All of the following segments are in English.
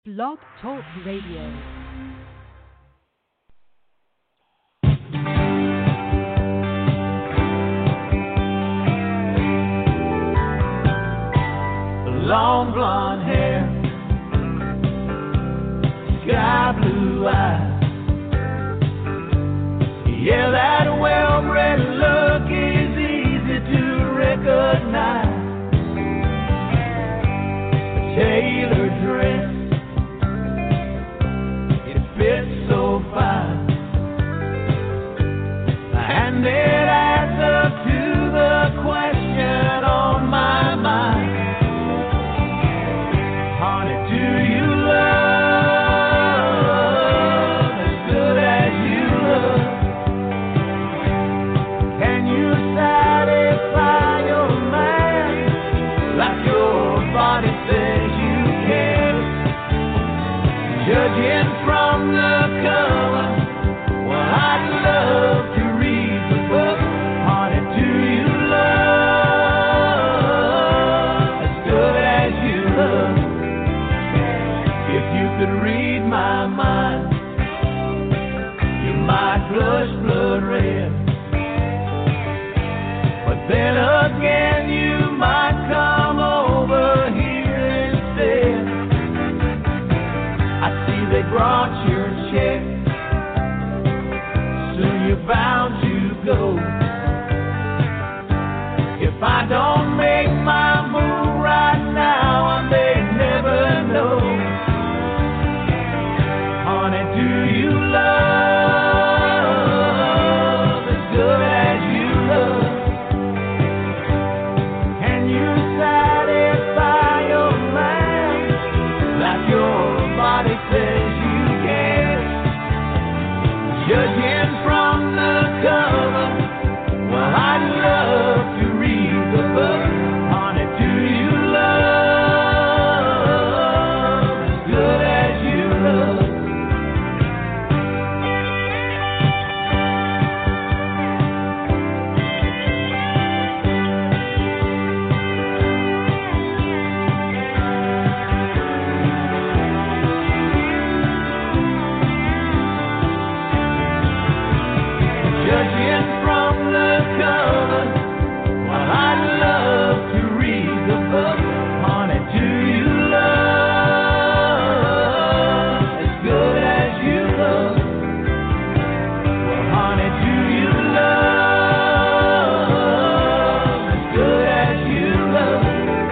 Blog Talk Radio. Long blonde hair, sky blue eyes. Yeah, that well-bred look is easy to recognize. A tailored dress, it fits so fine, and it adds up to the question on my mind. Honey, do you love as good as you look? Can you satisfy your man like your body says you can? Judging from the cover, well, I'd love to read the book. Honey, do you love as good as you look? If you could read my mind, you might blush blood red. But then again, you might come over here instead. I see they brought your check, soon you're bound to go. If I don't make my move right now, I may never know. Honey, do you love as good as you look? Can you satisfy your man like your body says you can? Judging from the cover, well, I'd love to read the book. Honey, do you love as good as you look? Judging from the cover, well, I'd love to read the book. Honey, do you love as good as you look? Well, honey, do you love as good as you look?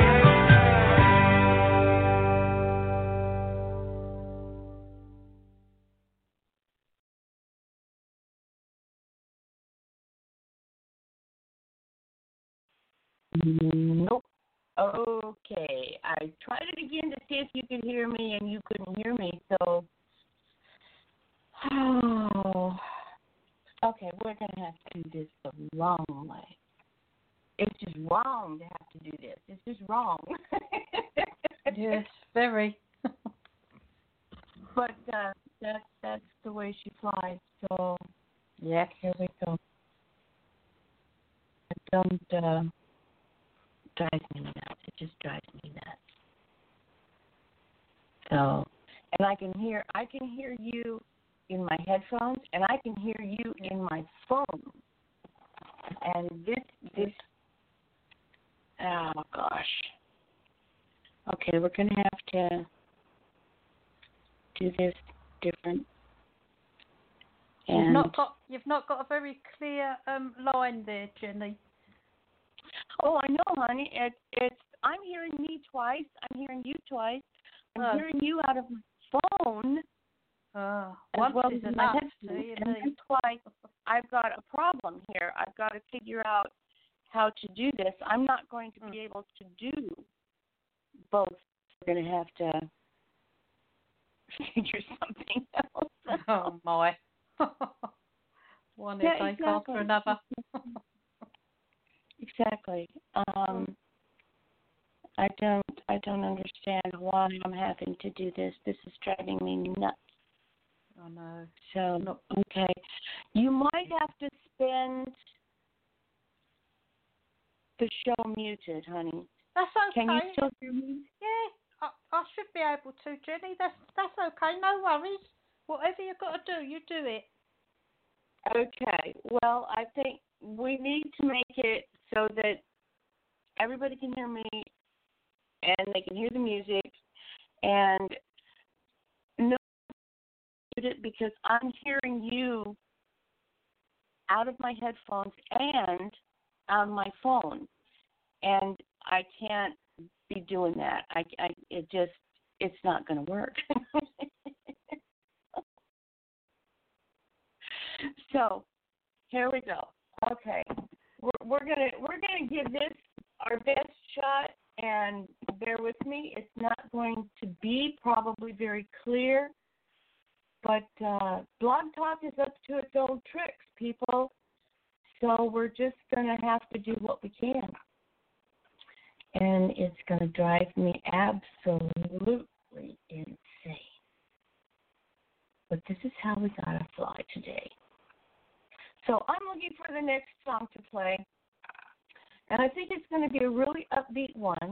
Nope. Okay. I tried it again to see if you could hear me, and you couldn't hear me. So, okay, we're gonna have to do this the long way. It's just wrong to have to do this. It's just wrong. Yes, very. But that's the way she flies. So Yes. here we go. Don't drive me nuts. It just drives me nuts. So, and I can hear you in my headphones, and I can hear you in my phone. And this, oh gosh. Okay, we're gonna have to do this different. And You've not got a very clear line there, Jenny. oh, I know, honey. It's I'm hearing me twice. I'm hearing you twice. I'm hearing you out of my phone as Once well is as my enough. headphones. And that's why I've got a problem here. I've got to figure out how to do this. I'm not going to be able to do both. We're going to have to figure something else out. Oh my. One is like after another. Exactly. I don't understand why I'm having to do this. This is driving me nuts. I know. So, okay. You might have to spend the show muted, honey. That's okay. Can you still hear me? Yeah, I should be able to, Jenny. That's okay. No worries. Whatever you've got to do, you do it. Okay. Well, I think we need to make it so that everybody can hear me and they can hear the music and no it because I'm hearing you out of my headphones and on my phone, and I can't be doing that. It's not going to work. So here we go. Okay, we're gonna give this our best shot, and bear with me. It's not going to be probably very clear, but Blog Talk is up to its old tricks, people. So we're just gonna have to do what we can, and it's gonna drive me absolutely insane. But this is how we gotta fly today. So I'm looking for the next song to play, and I think it's going to be a really upbeat one.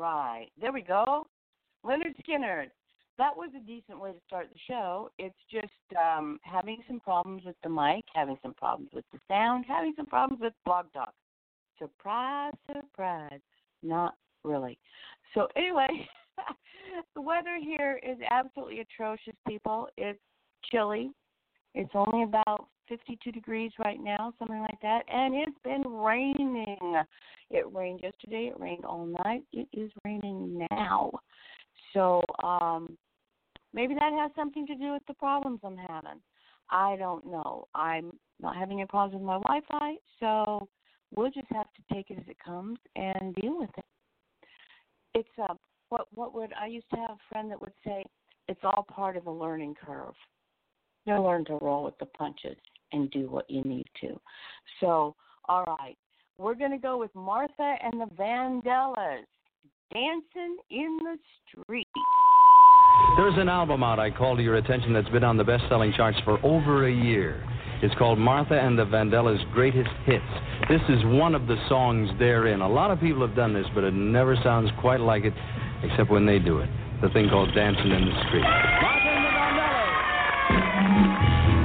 right. There we go. Leonard Skinner. That was a decent way to start the show. It's just having some problems with the mic, having some problems with the sound, having some problems with Blog Talk. Surprise, surprise. Not really. So anyway, the weather here is absolutely atrocious, people. It's chilly. It's only about 52 degrees right now, something like that, and it's been raining. It rained yesterday. It rained all night. It is raining now. So maybe that has something to do with the problems I'm having. I don't know. I'm not having any problems with my Wi-Fi, so we'll just have to take it as it comes and deal with it. It's what would I used to have a friend that would say, it's all part of a learning curve. You learn to roll with the punches and do what you need to. So, all right, we're going to go with Martha and the Vandellas, Dancing in the Street. There's an album out I call to your attention that's been on the best-selling charts for over a year. It's called Martha and the Vandellas' Greatest Hits. This is one of the songs therein. A lot of people have done this, but it never sounds quite like it, except when they do it. The thing called Dancing in the Street. Martha and the Vandellas!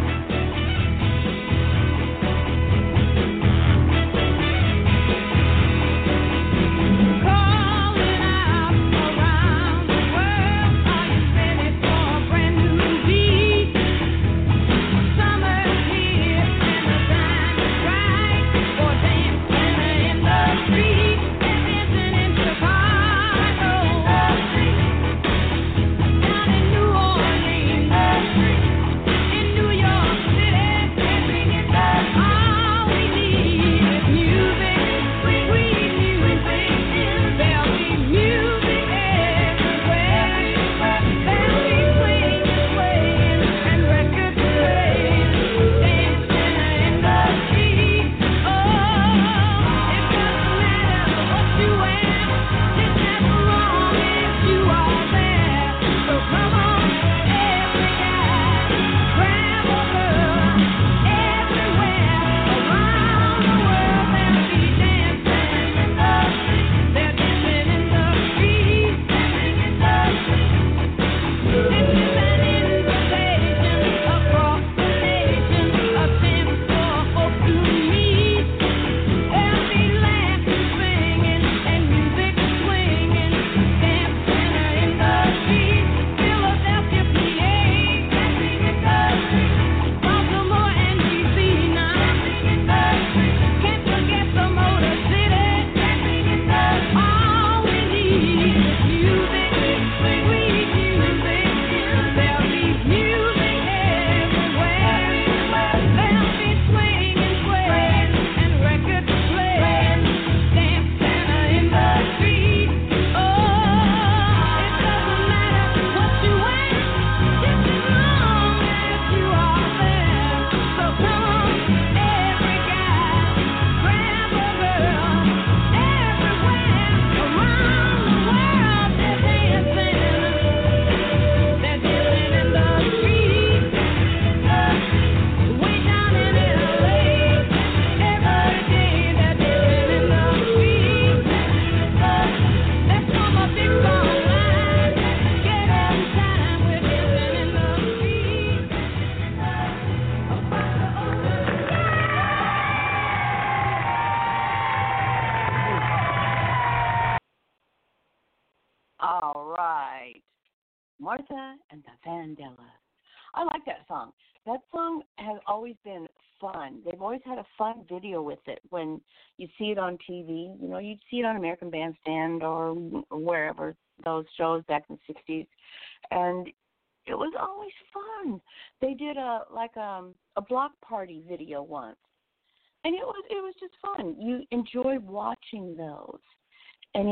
Martha and the Vandellas. I like that song. That song has always been fun. They've always had a fun video with it when you see it on TV. You know, you'd see it on American Bandstand or wherever, those shows back in the 60s. And it was always fun. They did a block party video once. And it was just fun. You enjoy watching those. And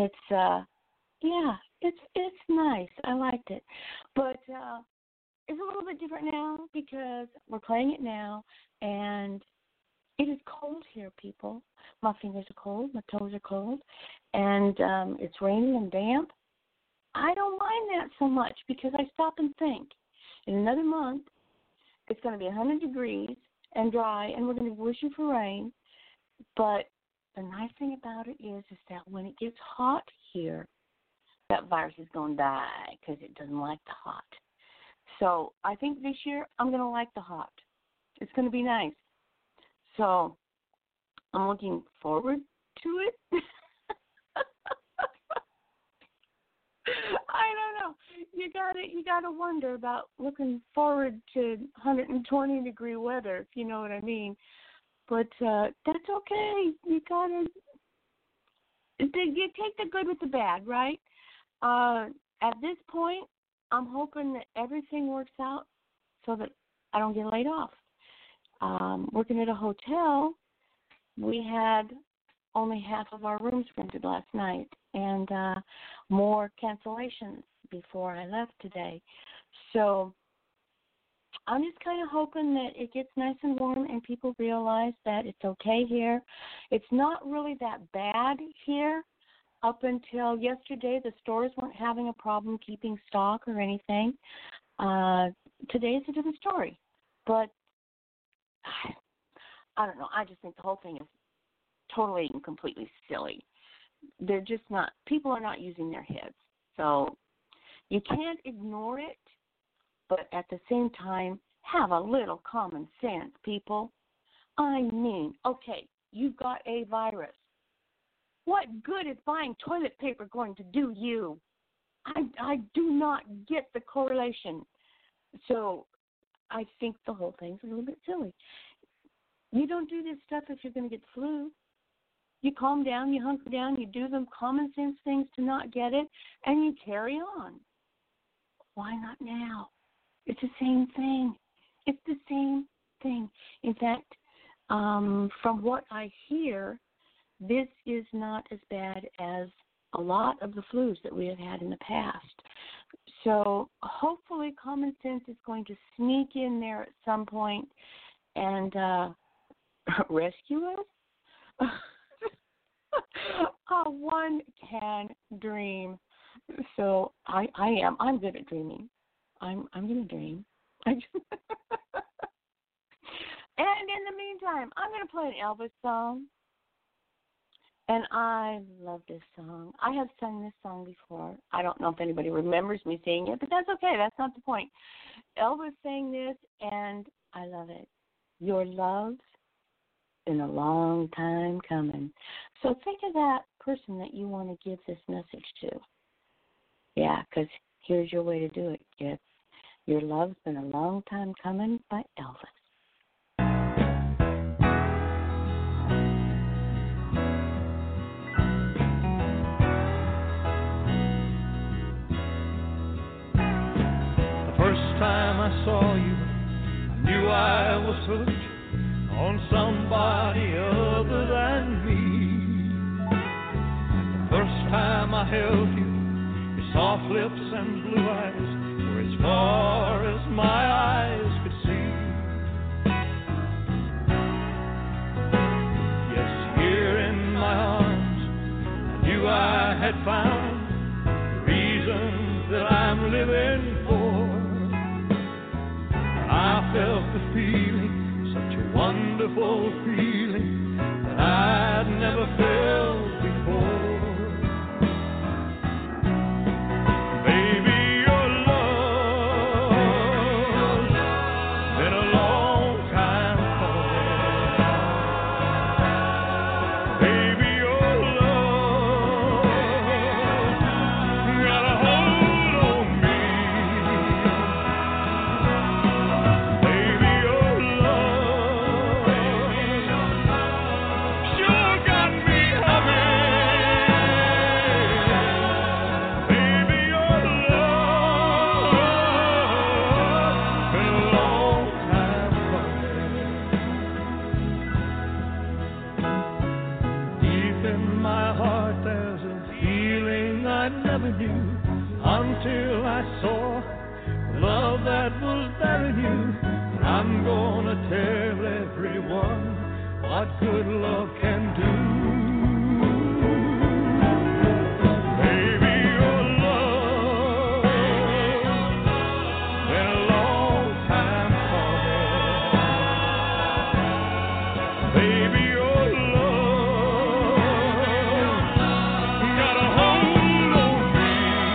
it's nice. I liked it. But it's a little bit different now because we're playing it now, and it is cold here, people. My fingers are cold, my toes are cold, and it's raining and damp. I don't mind that so much because I stop and think. In another month, it's going to be 100 degrees and dry, and we're going to be wishing for rain. But the nice thing about it is that when it gets hot here, that virus is going to die because it doesn't like the hot. So I think this year I'm going to like the hot. It's going to be nice. So I'm looking forward to it. I don't know. You gotta wonder about looking forward to 120-degree weather, if you know what I mean. But that's okay. You take the good with the bad, right? At this point, I'm hoping that everything works out so that I don't get laid off. Working at a hotel, we had only half of our rooms rented last night, and more cancellations before I left today. So I'm just kind of hoping that it gets nice and warm and people realize that it's okay here. It's not really that bad here. Up until yesterday, the stores weren't having a problem keeping stock or anything. Today's a different story. But I don't know. I just think the whole thing is totally and completely silly. They're just not, people are not using their heads. So you can't ignore it, but at the same time, have a little common sense, people. I mean, okay, you've got a virus. What good is buying toilet paper going to do you? I do not get the correlation. So I think the whole thing's a little bit silly. You don't do this stuff if you're going to get the flu. You calm down, you hunker down, you do the common sense things to not get it, and you carry on. Why not now? It's the same thing. It's the same thing. In fact, from what I hear, this is not as bad as a lot of the flus that we have had in the past. So hopefully common sense is going to sneak in there at some point and rescue us. One can dream. So I'm good at dreaming. I'm going to dream. And in the meantime, I'm going to play an Elvis song. And I love this song. I have sung this song before. I don't know if anybody remembers me singing it, but that's okay. That's not the point. Elvis sang this, and I love it. Your love's been a long time coming. So think of that person that you want to give this message to. Yeah, because here's your way to do it, kids. Your love's been a long time coming by Elvis. Time I saw you, I knew I was hooked on somebody other than me. The first time I held you, your soft lips and blue eyes were as far as my eyes could see. Yes, here in my arms, I knew I had found the reason that I'm living for. I felt the feeling, such a wonderful feeling that I'd never felt before. Baby, your love's been a long time coming. Baby, your love got a hold on me. Until I saw the love that was there in you. I'm gonna tell everyone what good love can do. Baby, your love been a long time coming. Baby, your love got a hold on me.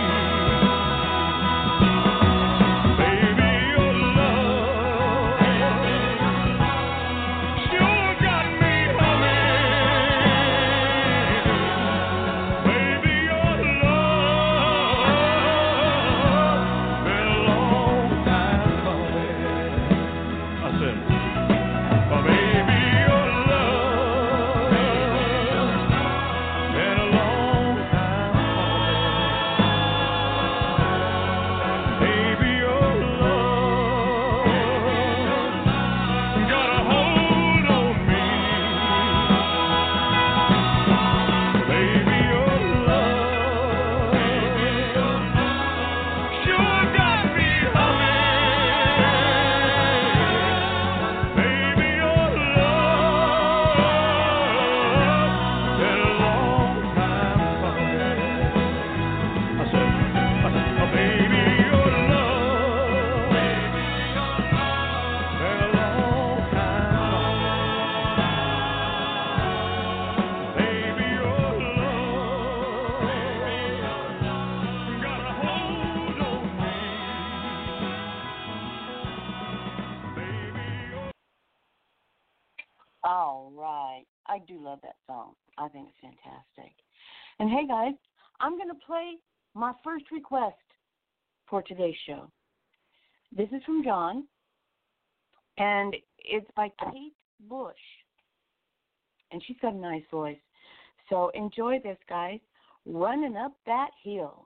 I do love that song. I think it's fantastic. And hey, guys, I'm going to play my first request for today's show. This is from John, and it's by Kate Bush. And she's got a nice voice. So enjoy this, guys. Running Up That Hill.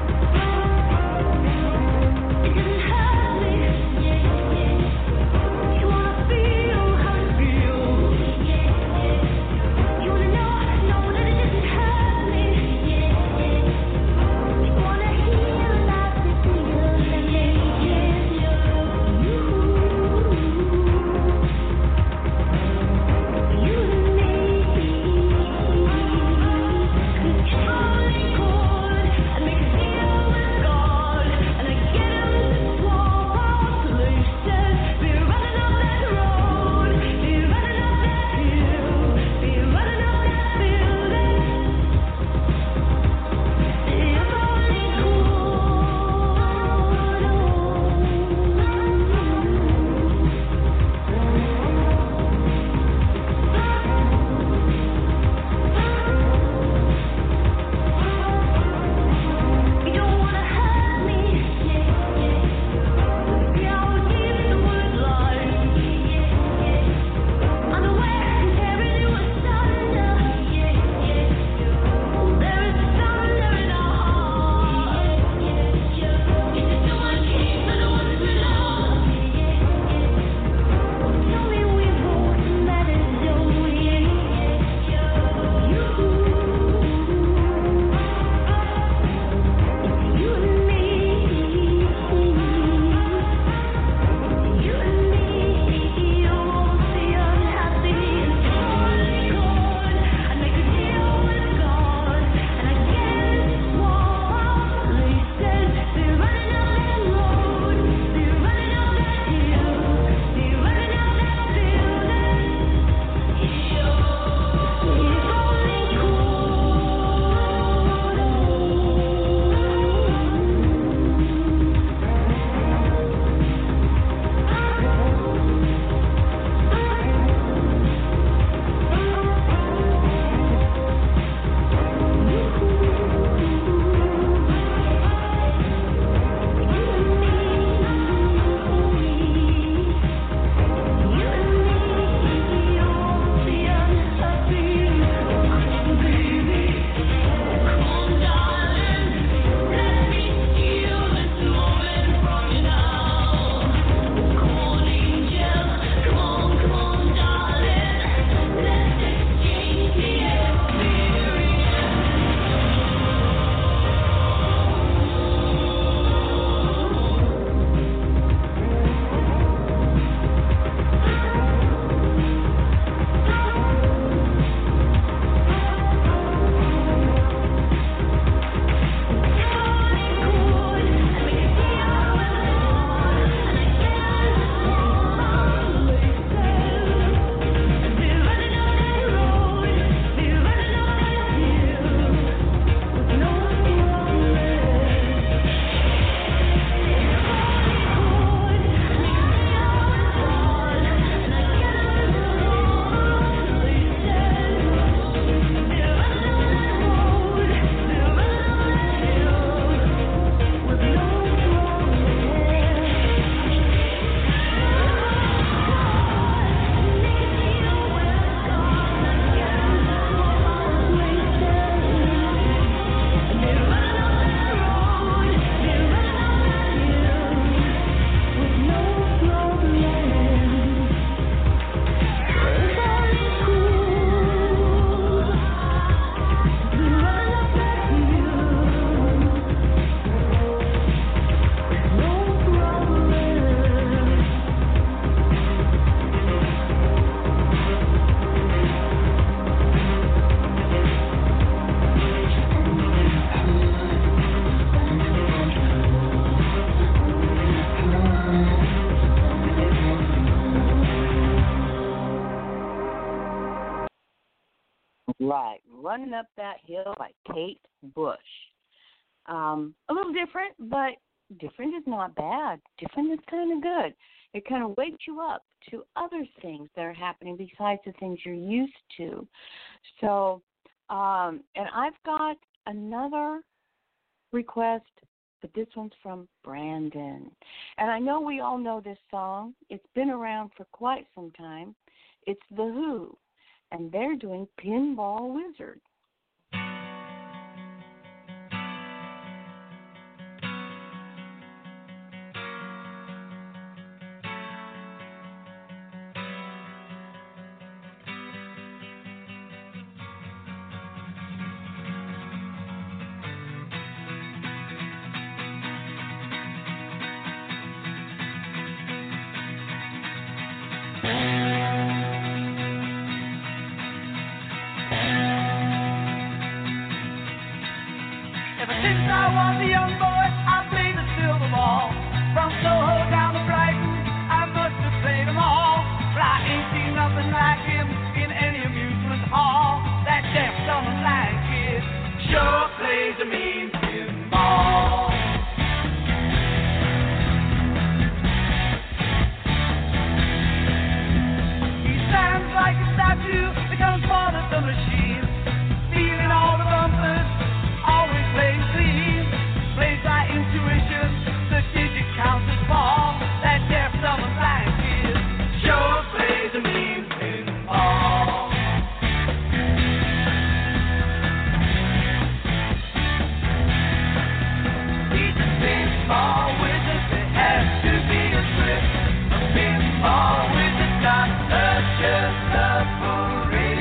Yeah, yeah. Right. Running Up That Hill by Kate Bush. A little different, but different is not bad. Different is kind of good. It kind of wakes you up to other things that are happening besides the things you're used to. So, and I've got another request, but this one's from Brandon. And I know we all know this song. It's been around for quite some time. It's The Who, and they're doing Pinball Wizard. Ever since I was a young boy, I played the silver ball. From Soho down to Brighton, I must have played them all. But I ain't seen nothing like him in any amusement hall. That deaf, dumb, and blind kid sure plays a mean pinball. He stands like a statue, becomes part of the machine, feeling all the bumpers. Always plays clean, plays by intuition, the digit counts as ball. That deaf, dumb, and blind kid sure plays a mean pinball. He's a pinball wizard, there has to be a trick. A pinball wizard got such a love for it.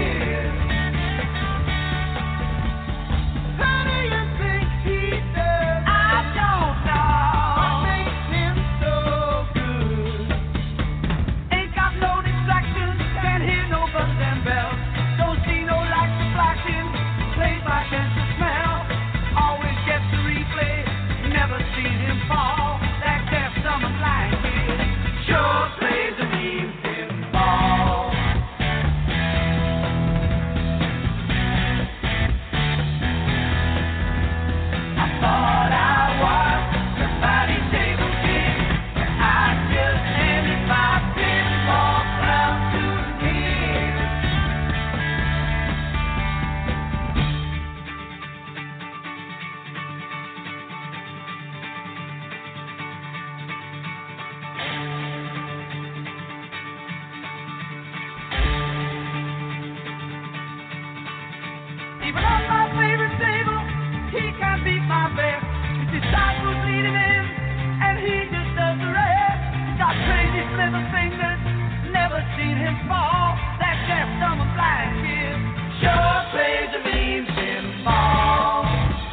Even on my favorite table, he can't beat my best. He decides who's leading in, and he just does the rest. He's got crazy sliver fingers, never seen him fall. That deaf, dumb, and blind kid sure plays a mean pinball.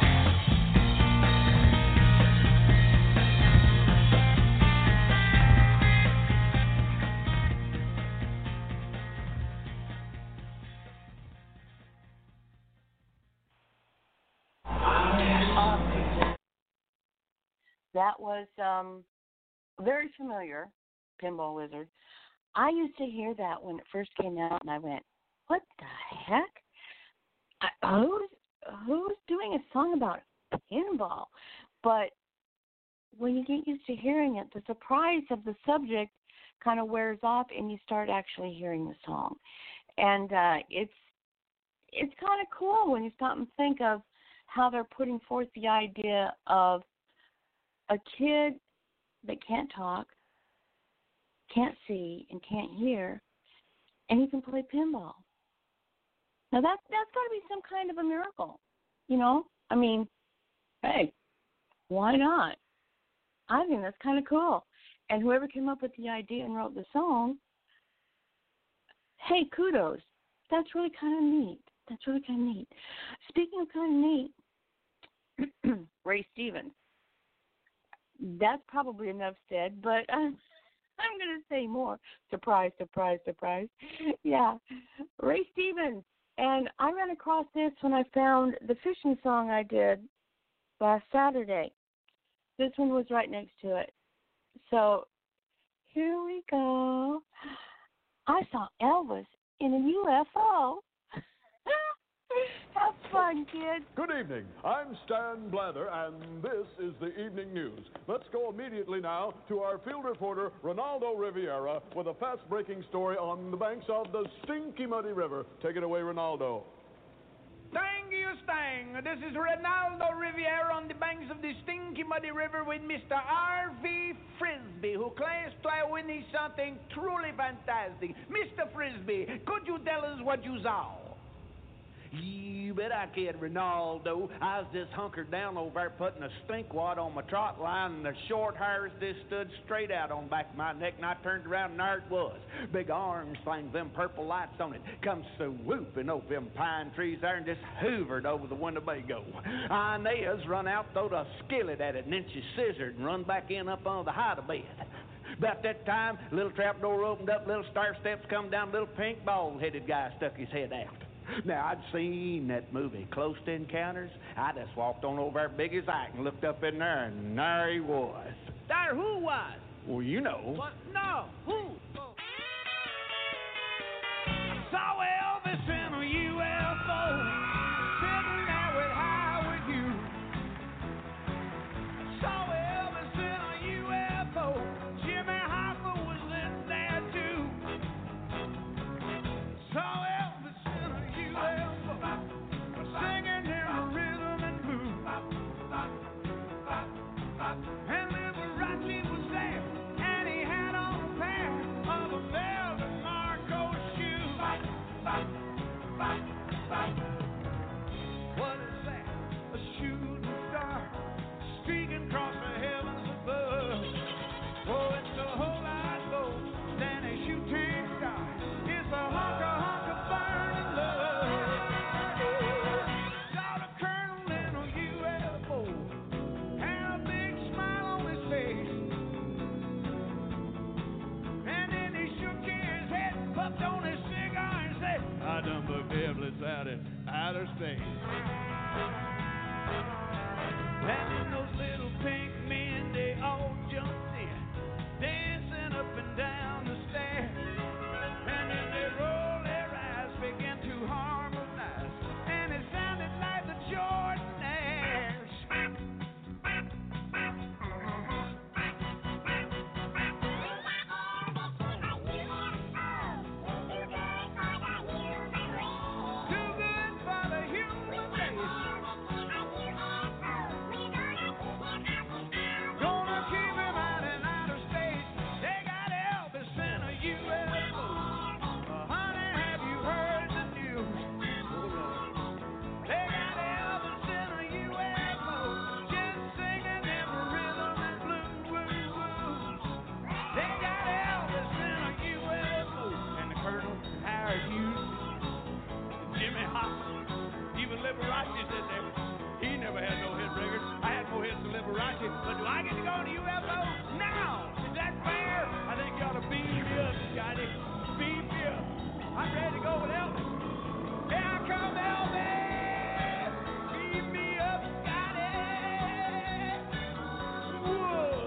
That was very familiar, Pinball Wizard. I used to hear that when it first came out, and I went, what the heck? Who's doing a song about pinball? But when you get used to hearing it, the surprise of the subject kind of wears off, and you start actually hearing the song. And it's kind of cool when you stop and think of how they're putting forth the idea of a kid that can't talk, can't see, and can't hear, and he can play pinball. Now that's got to be some kind of a miracle, you know? I mean, hey, why not? I think that's kind of cool. And whoever came up with the idea and wrote the song, hey, kudos. That's really kind of neat. Speaking of kind of neat, Ray Stevens. That's probably enough said, but I'm going to say more. Surprise, surprise, surprise. Yeah, Ray Stevens. And I ran across this when I found the fishing song I did last Saturday. This one was right next to it. So here we go. I saw Elvis in a UFO. Have fun, kids. Good evening. I'm Stan Blather, and this is the evening news. Let's go immediately now to our field reporter, Ronaldo Riviera, with a fast-breaking story on the banks of the Stinky Muddy River. Take it away, Ronaldo. Thank you, Stang. This is Ronaldo Riviera on the banks of the Stinky Muddy River with Mr. R.V. Frisbee, who claims to have witnessed something truly fantastic. Mr. Frisbee, could you tell us what you saw? You bet I can, Ronaldo. I was just hunkered down over there putting a stink wad on my trot line, and the short hairs just stood straight out on the back of my neck, and I turned around, and there it was. Big orange thing, them purple lights on it, come swooping over them pine trees there and just hoovered over the Winnebago. Inez run out, throwed a skillet at it, and then she scissored and run back in up on the hide-a-bed. About that time, little trap door opened up, little stair steps come down, little pink bald-headed guy stuck his head out. Now, I'd seen that movie, Close to Encounters. I just walked on over there big as I can, looked up in there, and there he was. There, who was? Well, you know. What? No, who? I saw Elvis in a UFO, sitting there with Howard Hughes. I saw Elvis in a UFO, Jimmy Hoffa was in there too. Saw Elvis in a UFO, singing in a rhythm and blues. And Liberace was there, and he had on a pair of a velvet Marco shoes. What is that? A shooting star streaking across the heavens above. Oh, it's a whole lot more than a shooting star. It's a hunker burning love. Saw the colonel in a UFO, had a big smile on his face. And then he shook his head, puffed on his cigar, and said, I done booked Evelyn out in outer space. And then those little pink men, they all jumped in, dancing up and down the stairs. And then they rolled their eyes, began to harmonize, and it sounded like the Jordanaires. Too good for the human race. Gonna keep him out in outer space. They got Elvis in a UFO. Honey, have you heard the news? They got Elvis in a UFO, just singing them rhythm and blues. They got Elvis in a UFO, and the Colonel, Howard Hughes, Jimmy Hoffa, even Liberace said there. He never had no hit record. I had more hits than Liberace, but do I get to go on a UFO? Now! Is that fair? I think you ought to beam me up, Scotty. Beam me up. I'm ready to go with Elvis. Here I come, Elvis! Beam me up, Scotty! Whoa!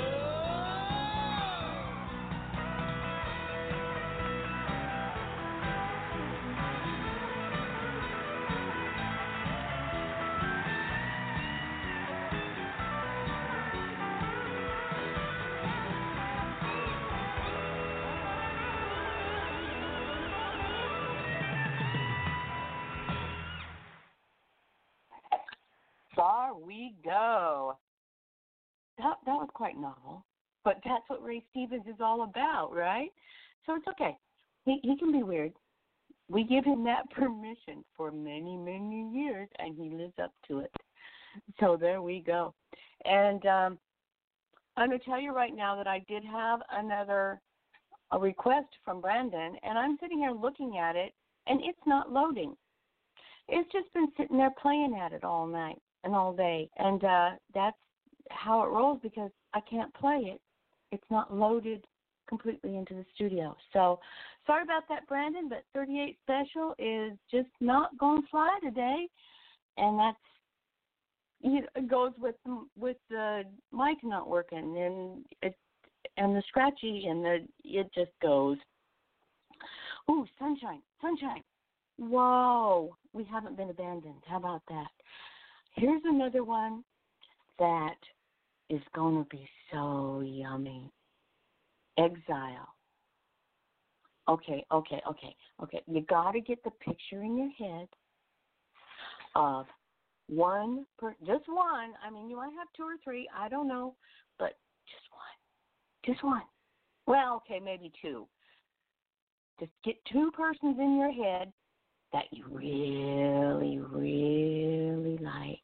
There we go. That was quite novel, but that's what Ray Stevens is all about, right? So it's okay. He can be weird. We give him that permission for many, many years, and he lives up to it. So there we go. And I'm going to tell you right now that I did have a request from Brandon, and I'm sitting here looking at it, and it's not loading. It's just been sitting there playing at it all night and all day, and that's how it rolls because I can't play it. It's not loaded completely into the studio. So sorry about that, Brandon, but 38 Special is just not going to fly today, and that's it goes with the mic not working and the scratchy and it just goes. Ooh, sunshine. Whoa, we haven't been abandoned. How about that? Here's another one that is going to be so yummy. Exile. Okay. You got to get the picture in your head of just one. I mean, you might have two or three. I don't know, but just one. Well, okay, maybe two. Just get two persons in your head that you really, really like.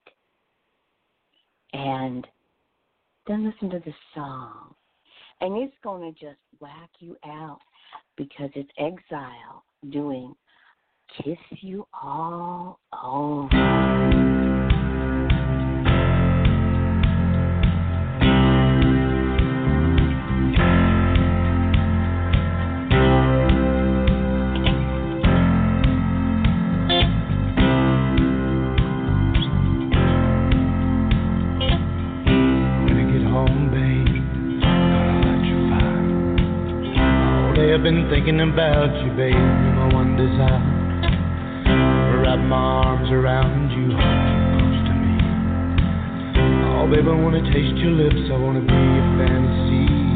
And then listen to the song. And it's going to just whack you out because it's Exile doing Kiss You All Over. I've been thinking about you, baby, my one desire. Wrap my arms around you, hold you close to me. Oh, baby, I want to taste your lips, I want to be a fantasy.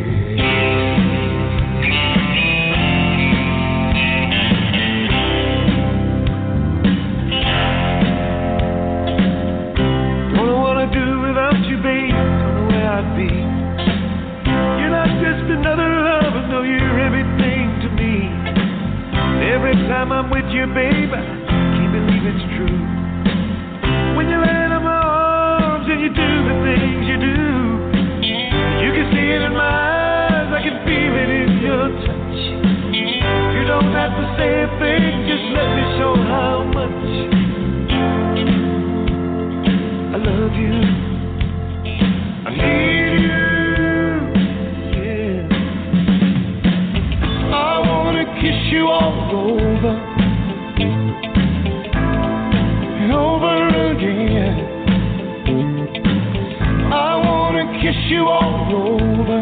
Don't know what I'd do without you, babe, don't know where I'd be. You're not just another lover, no, you're everything to me. Every time I'm with you, babe, I can't believe it's true. When you land on my arms and you do the things you do, you can see it in my eyes, I can feel it in your touch. You don't have to say a thing, just let me show how much I love you. I need you. Kiss you all over and over again. I wanna kiss you all over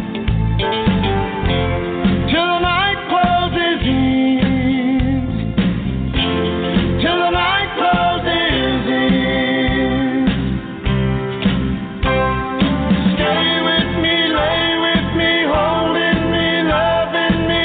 till the night closes in. Till the night closes in. Stay with me, lay with me, holding me, loving me.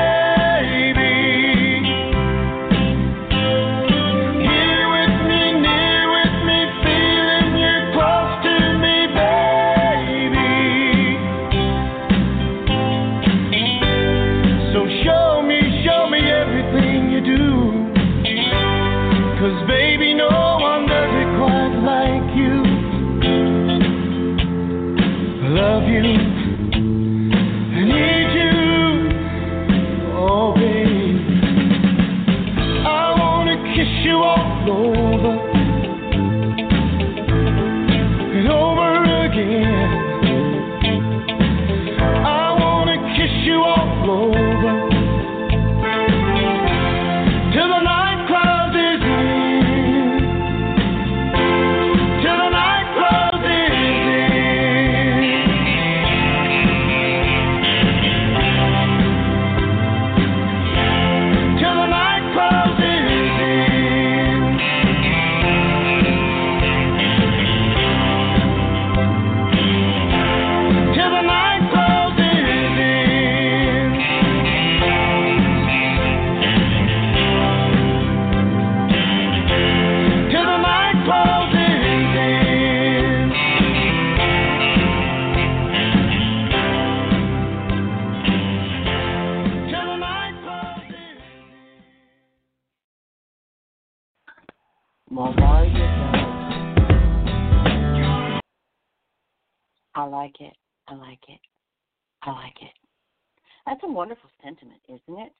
I like it. That's a wonderful sentiment, isn't it?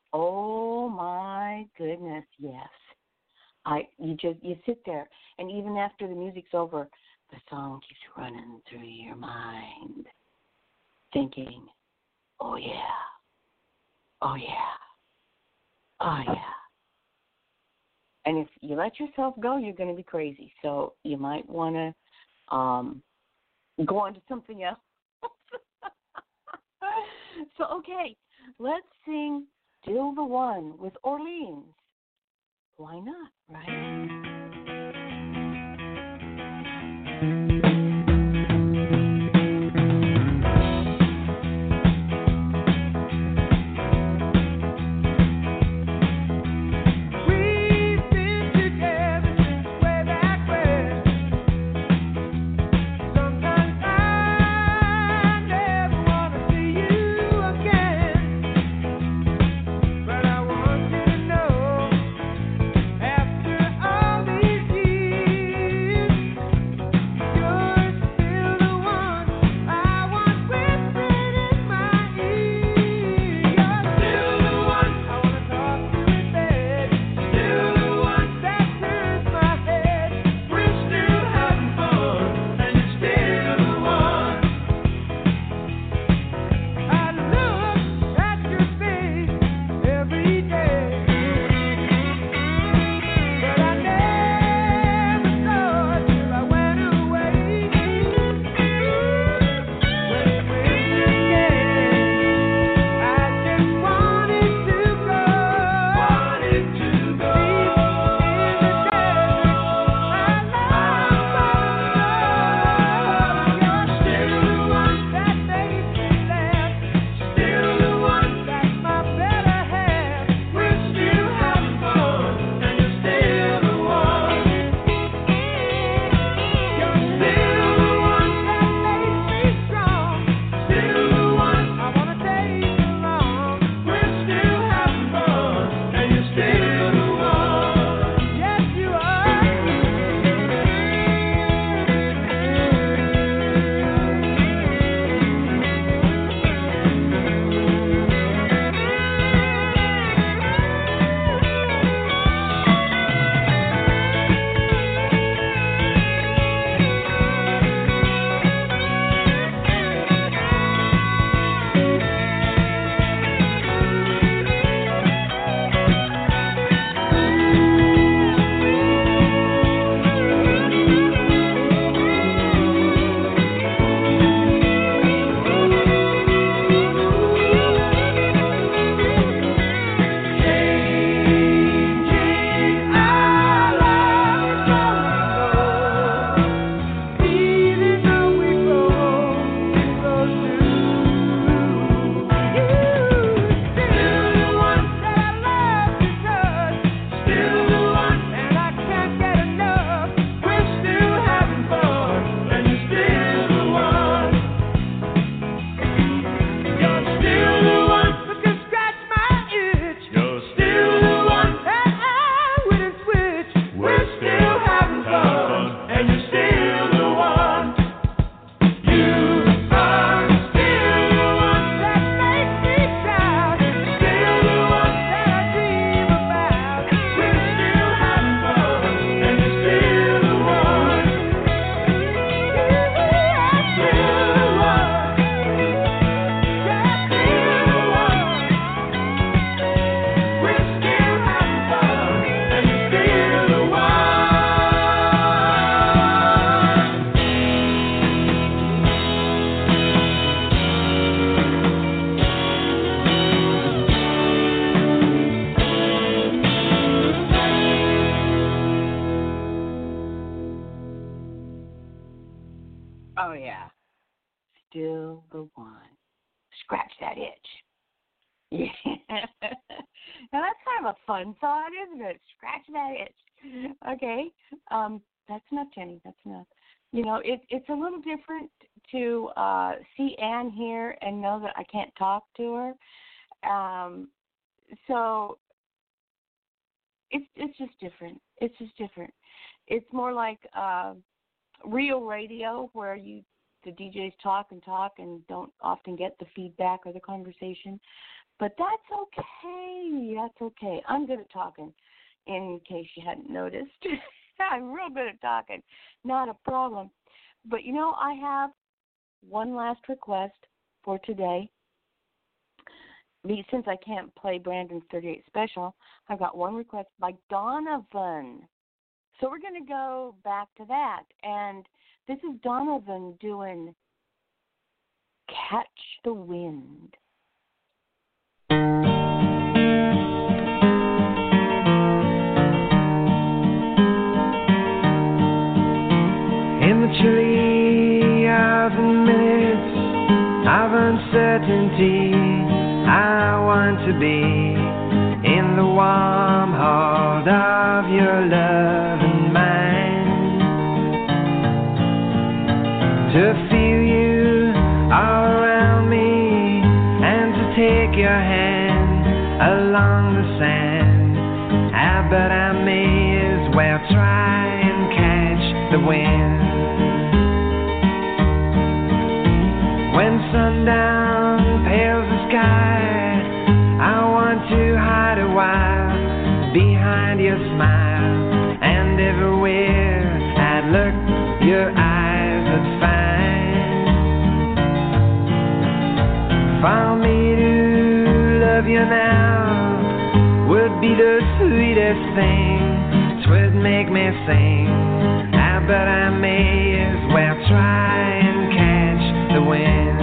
Oh my goodness, yes. You sit there, and even after the music's over, the song keeps running through your mind, thinking, oh yeah, oh yeah, oh yeah. And if you let yourself go, you're going to be crazy. So you might want to go on to something else. So, okay, let's sing Still the One with Orleans. why not, right? Oh, yeah. Still the one. Scratch that itch. Yeah. Now, that's kind of a fun thought, isn't it? Scratch that itch. Okay. That's enough, Jenny. That's enough. You know, it's a little different to see Ann here and know that I can't talk to her. So it's just different. It's just different. It's more like real radio where the DJs talk and don't often get the feedback or the conversation. But that's okay. That's okay. I'm good at talking, in case you hadn't noticed. I'm real good at talking. Not a problem. But, you know, I have one last request for today. Since I can't play Brandon's 38 Special, I've got one request by Donovan. So we're going to go back to that. And this is Donovan doing Catch the Wind. the chilly hours and minutes of uncertainty, I want to be in the warm hold of your love and mine, to feel you all around me and to take your hand along the sand. But I may as well try and catch the wind. When sundown pales the sky, I want to hide a while behind your smile, and everywhere I'd look, your eyes would find. For me to love you now would be the sweetest thing, 'twould make me sing. But I may as well try and catch the wind.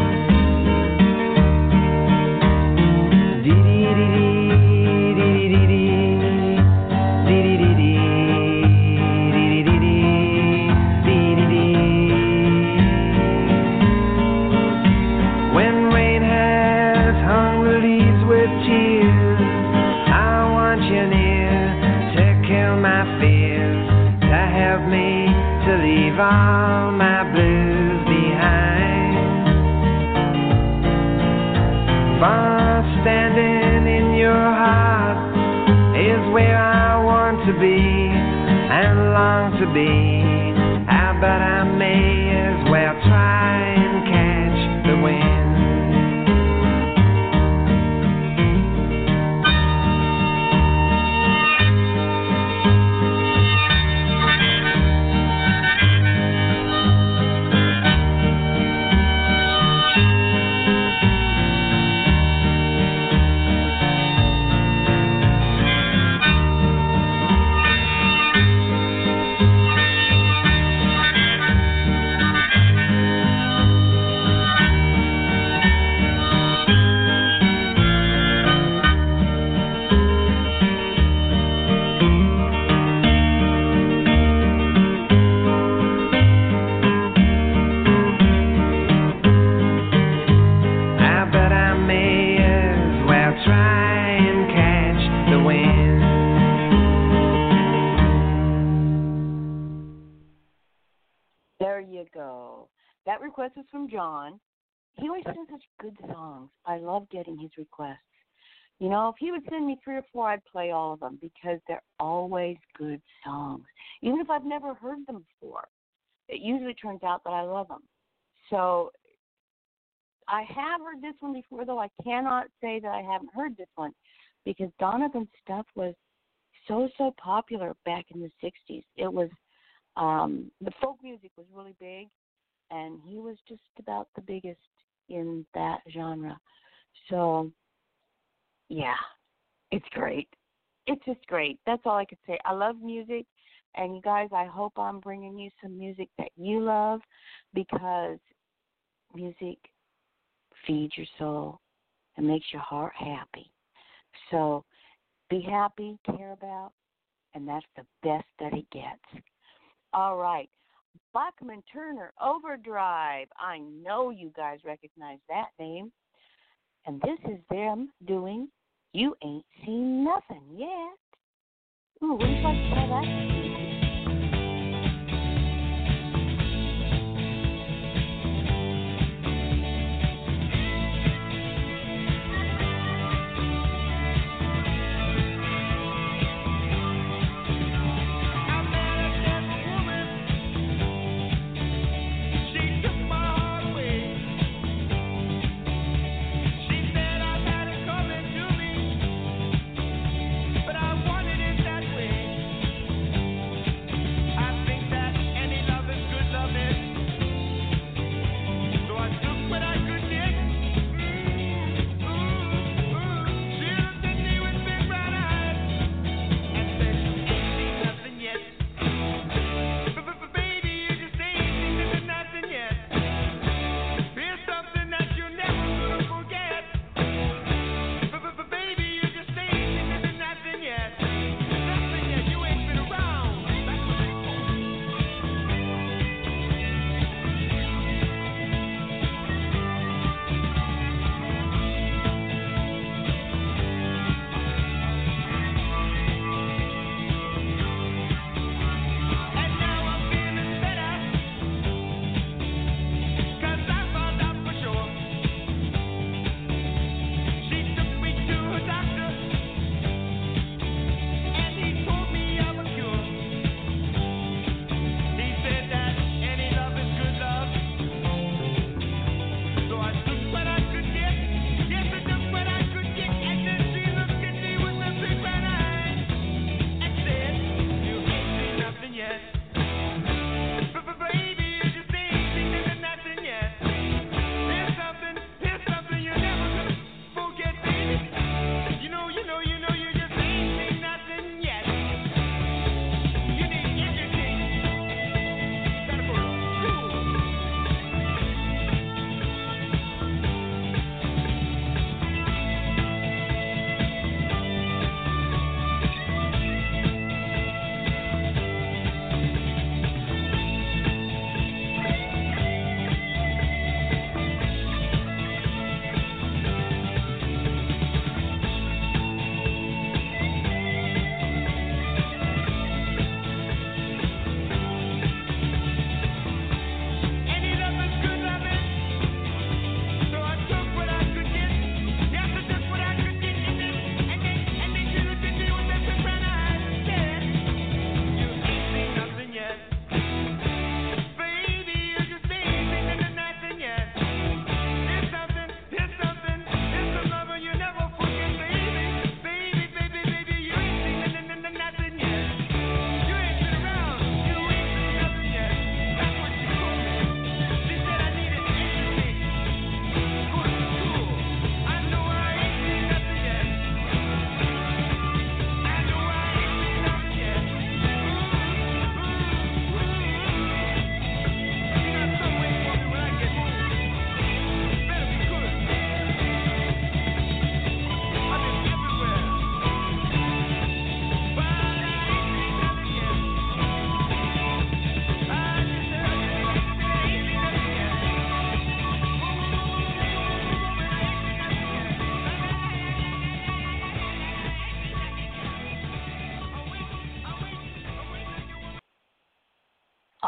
When rain has hung the leaves with tears, I want you near to kill my fears, to help me to leave all my blues behind. For standing in your heart is where I want to be and long to be. But I may as well try and catch the wind. That request is from John. He always sends such good songs. I love getting his requests. You know, if he would send me 3 or 4, I'd play all of them because they're always good songs. Even if I've never heard them before, it usually turns out that I love them. So I have heard this one before, though I cannot say that I haven't heard this one because Donovan's stuff was so popular back in the 60s. It was, the folk music was really big, and he was just about the biggest in that genre. So, yeah, it's great. It's just great. That's all I could say. I love music, and you guys, I hope I'm bringing you some music that you love because music feeds your soul and makes your heart happy. So be happy, care about, and that's the best that it gets. All right. Bachman Turner, Overdrive. I know you guys recognize that name. And this is them doing You Ain't Seen Nothing Yet. Ooh, what do you like to call that? But I wanted it that way.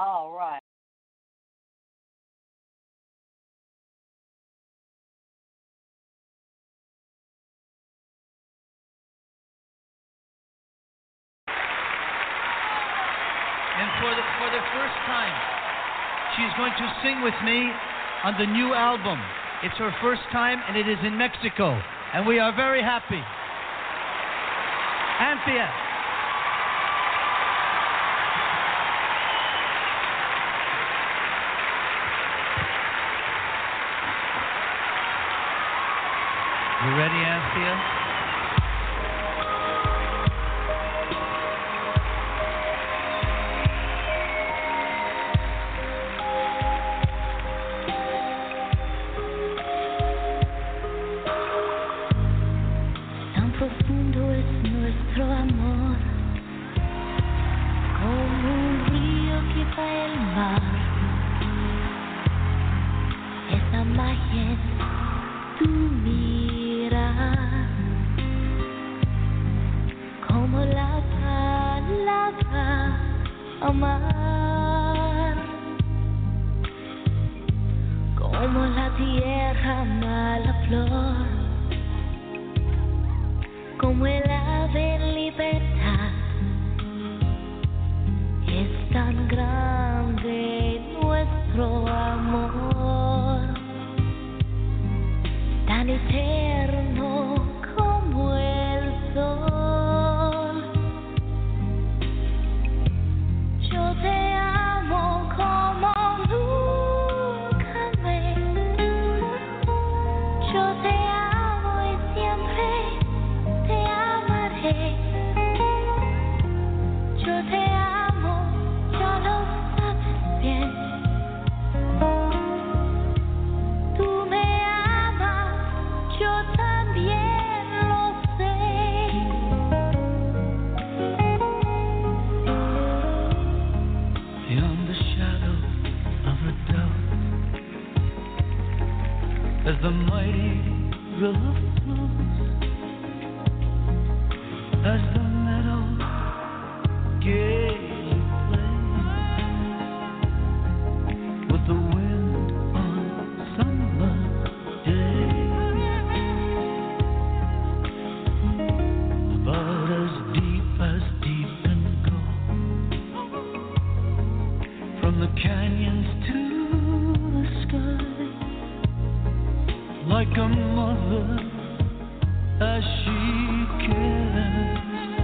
All right. And for the first time, she's going to sing with me on the new album. It's her first time, and it is in Mexico. And we are very happy. Anthea. You ready, Anthea? Como la tierra mala flor, como el ave en libertad, es tan grande nuestro amor, tan eterno como el sol. Yo te amo como nunca me. Yo te amo y siempre te amaré. Yo te amo, ya lo sabes bien. Tú me amas, yo también lo sé. Beyond the shadow of a doubt, as the mighty river flows, as the meadow gaily plays with the wind on summer days, about as deep can go, from the canyons to the sky, like a mother as she cares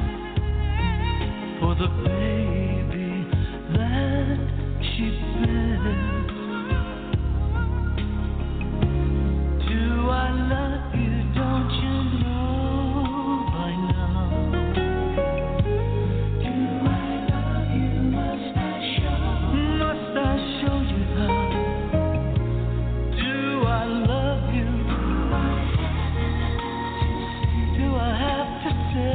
for the baby that she bears. Do I love you? Don't you know by now? Do I love you? Must I show you how? Do I love you? Do I have to say?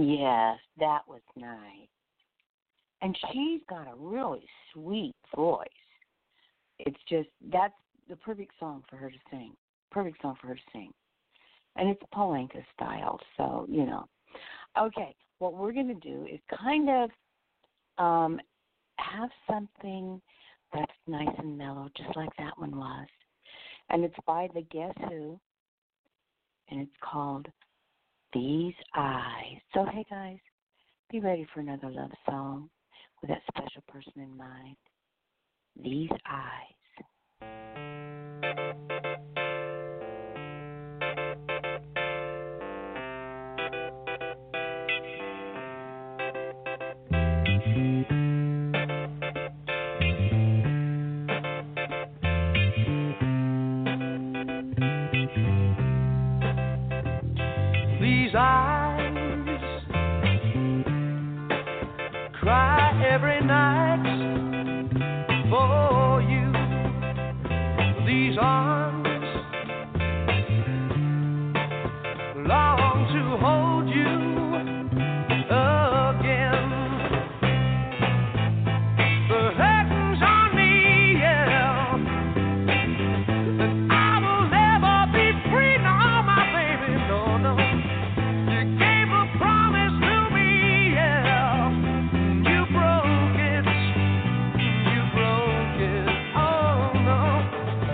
Yes, that was nice. And she's got a really sweet voice. It's just, that's the perfect song for her to sing. Perfect song for her to sing. And it's Paul Anka style, so, you know. Okay, what we're going to do is kind of have something that's nice and mellow, just like that one was. And it's by the Guess Who, and it's called These Eyes. So, hey, guys, be ready for another love song with that special person in mind. These Eyes. These eyes cry every night for you. These arms long to hold you again. The heaven's on me, yeah. And I will never be free, no, my baby, no, no. You gave a promise to me, yeah. You broke it, oh no.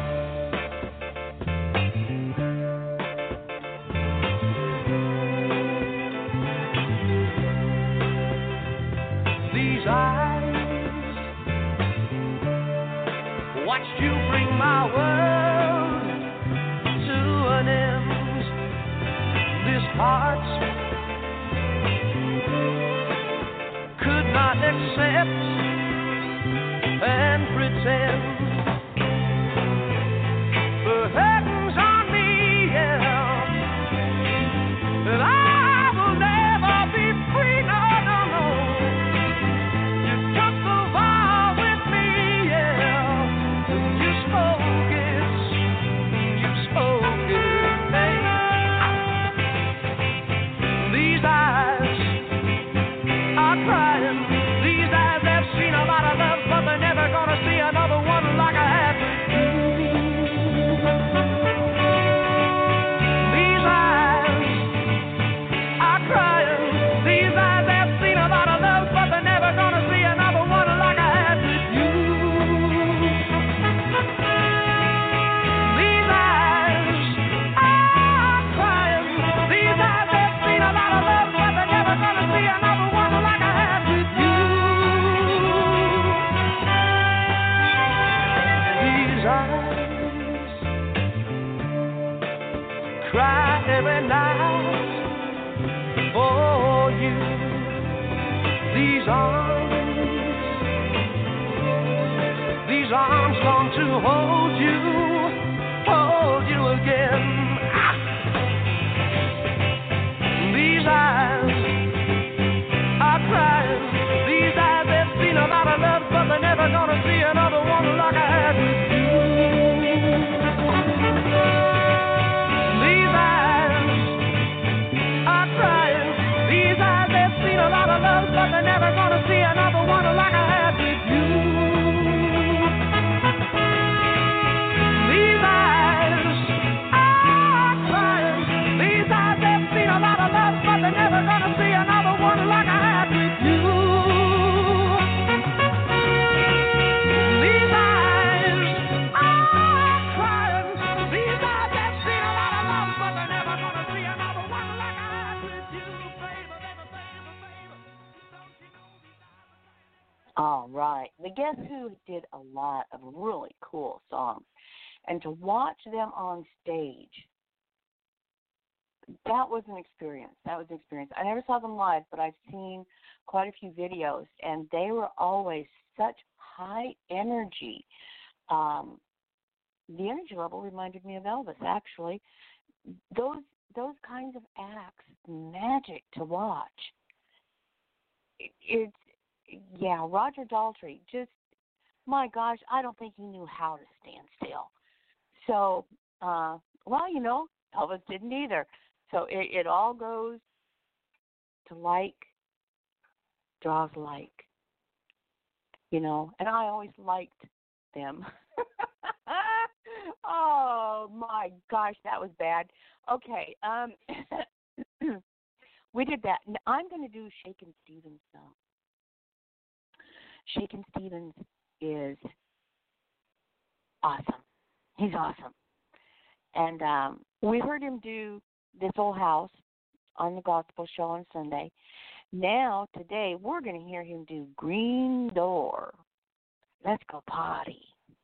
These eyes watched you bring my world to an end. This heart could not accept and pretend. The heaven's on me, yeah, and I will never be free, no, no, no. You took the vow with me, yeah, and you spoke it, hey. These eyes are crying. These eyes have seen a lot of love, but they're never gonna see another one like I had with you. These eyes are crying. These eyes have seen a lot of love, but they're never gonna see another one like I had with you. These eyes are crying. These eyes have seen a lot of love, but they're never gonna see another one like I had with you. These eyes cry every night for you. These arms long to hold you again. These eyes are crying. These eyes have seen a lot of love, but they're never gonna see another one like I had with you. These eyes are crying. These eyes have seen a lot of love, but they're never gonna see another one like I had with you. These eyes are crying. These eyes have seen a lot of love, but they're never gonna see another one like I had with you. These eyes are crying. These eyes have seen a lot of love, but they're never gonna see another one like I had with you, baby, baby, baby, baby. Don't you know these eyes? All right. The Guess Who did a lot of really cool songs. And to watch them on stage, that was an experience. I never saw them live, but I've seen quite a few videos, and they were always such high energy. The energy level reminded me of Elvis, actually. Those kinds of acts, magic to watch. It's Roger Daltrey, just, my gosh, I don't think he knew how to stand still. So, Elvis didn't either. So it all goes like draws like, you know, and I always liked them. Oh my gosh, that was bad. Okay, we did that. I'm going to do Shakin' Stevens now. Shakin' Stevens is awesome. He's awesome. And we heard him do This Old House on the gospel show on Sunday. Now, today, we're going to hear him do Green Door. Let's go party.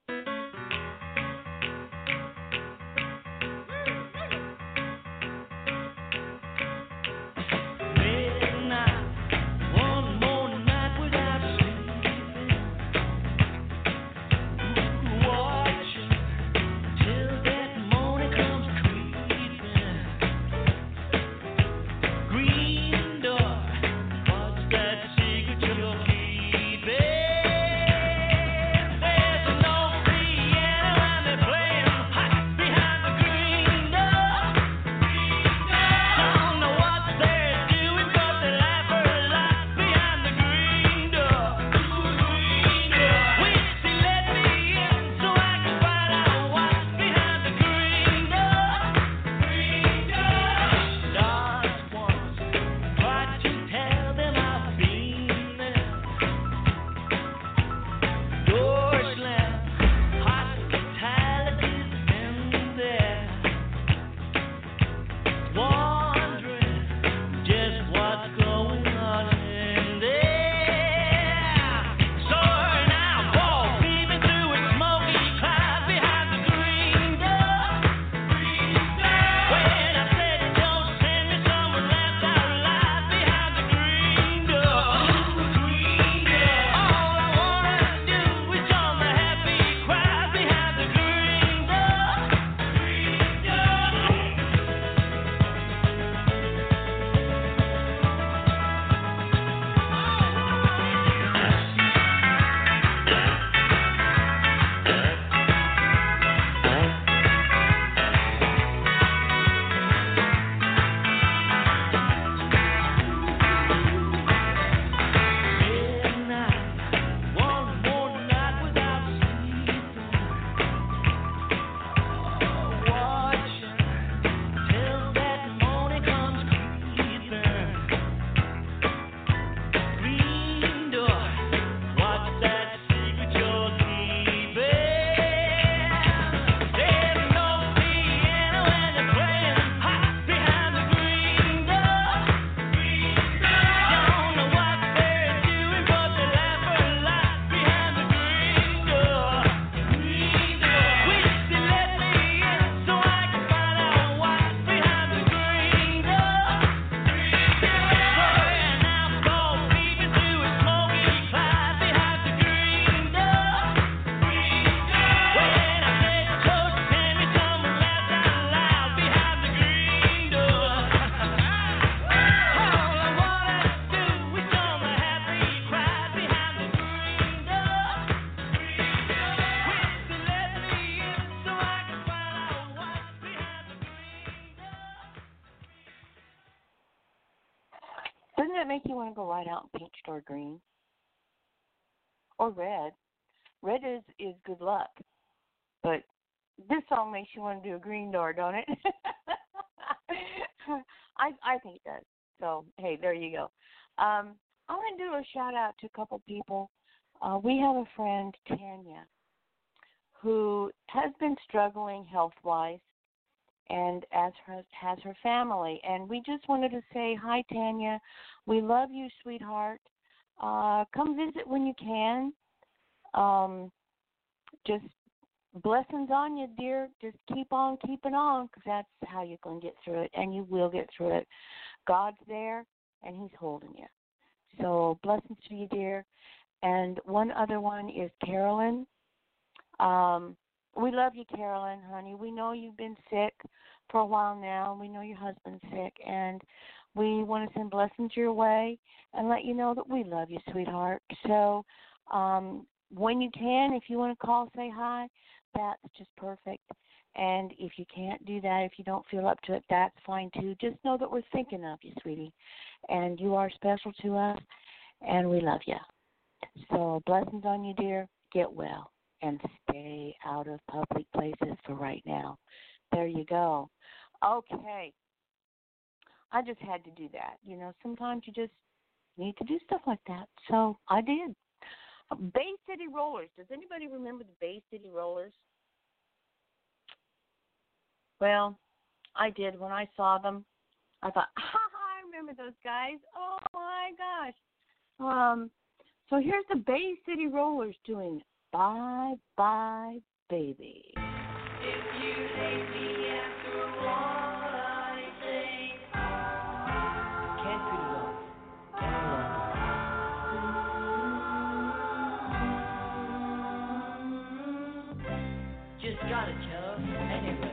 Doesn't that make you want to go right out and paint your door green? Or red? Red is good luck. But this song makes you want to do a green door, don't it? I think it does. So, hey, there you go. I'm going to do a shout-out to a couple people. We have a friend, Tanya, who has been struggling health-wise, and as has her family. And we just wanted to say, hi, Tanya. We love you, sweetheart. Come visit when you can. Just blessings on you, dear. Just keep on keeping on, because that's how you're going to get through it, and you will get through it. God's there, and he's holding you. So blessings to you, dear. And one other one is Carolyn. We love you, Carolyn, honey. We know you've been sick for a while now. We know your husband's sick, and we want to send blessings your way and let you know that we love you, sweetheart. So when you can, if you want to call, say hi, that's just perfect. And if you can't do that, if you don't feel up to it, that's fine too. Just know that we're thinking of you, sweetie. And you are special to us, and we love you. So blessings on you, dear. Get well and stay out of public places for right now. There you go. Okay. I just had to do that. You know, sometimes you just need to do stuff like that. So I did. Bay City Rollers. Does anybody remember the Bay City Rollers? Well, I did. When I saw them, I thought, I remember those guys. Oh, my gosh. So here's the Bay City Rollers doing Bye Bye Baby. If you leave me after all I say, Can't put it off any longer. Just gotta tell her anyway.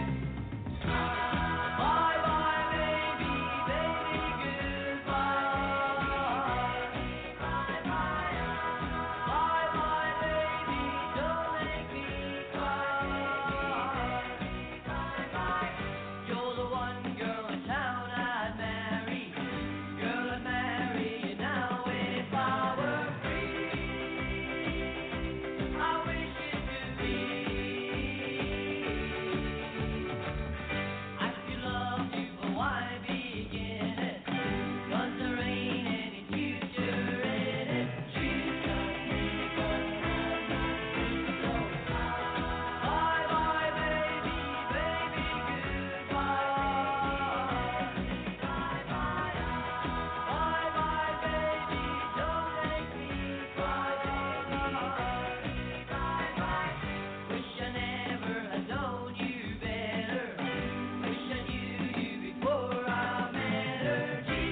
bye bye baby, baby goodbye. Bye bye baby, don't make me cry. You're the one girl in town I'd marry. Girl, I'd marry you now if I were free. I wish it could be. I still love you, but why begin it? 'Cause there ain't any future in it. Choose not me, but so bye bye baby, baby goodbye. Bye bye baby, don't make me cry. Wish I never had known you better. Wish I knew you before I met her.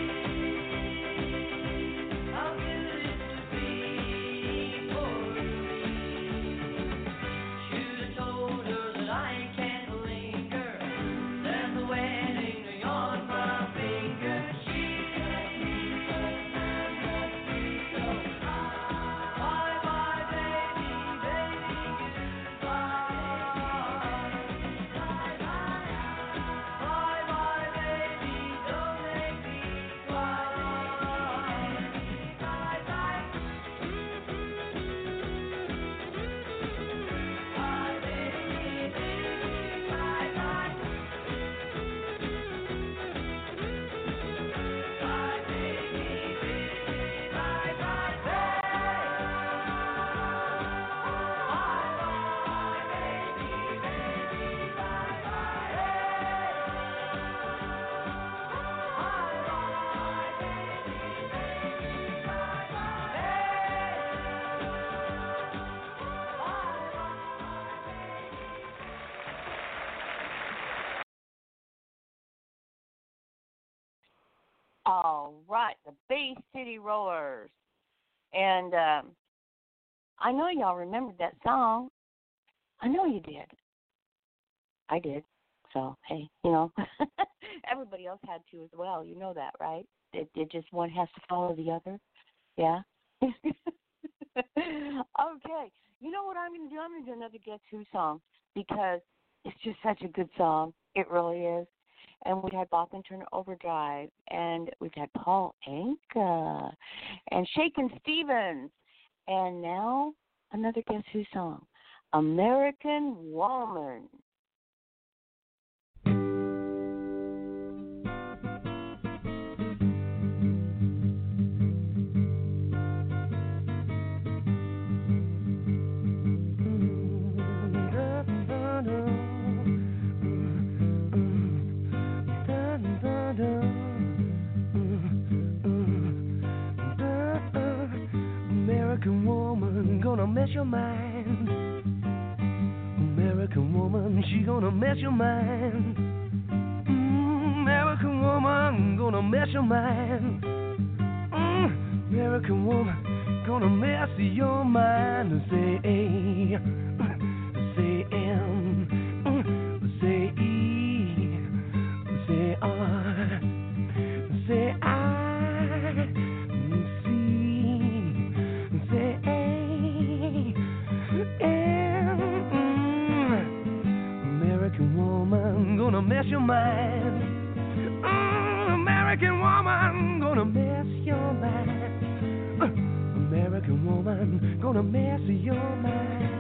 Gee, how good it would be for me. Should have told her that I can't linger. There's a wedding ring on my finger. She let me so bye bye baby, baby goodbye. Bye bye baby, don't make me cry. Bye bye. Bye baby, bye bye. Bye baby, bye bye. All right, the Bay City Rollers. And I know y'all remembered that song. I know you did. I did. So, hey, you know, everybody else had to as well. You know that, right? It just one has to follow the other. Yeah? Okay. You know what I'm going to do? I'm going to do another Guess Who song because it's just such a good song. It really is. And we've had Bachman Turner Overdrive, and we've had Paul Anka, and Shakin' Stevens, and now another Guess Who song, American Woman. American woman, gonna mess your mind. American woman, she gonna mess your mind. American woman, gonna mess your mind. American woman, gonna mess your mind. Say A, say M, say E, say R, say I. mind. American woman, gonna mess your mind. American woman, gonna mess your mind.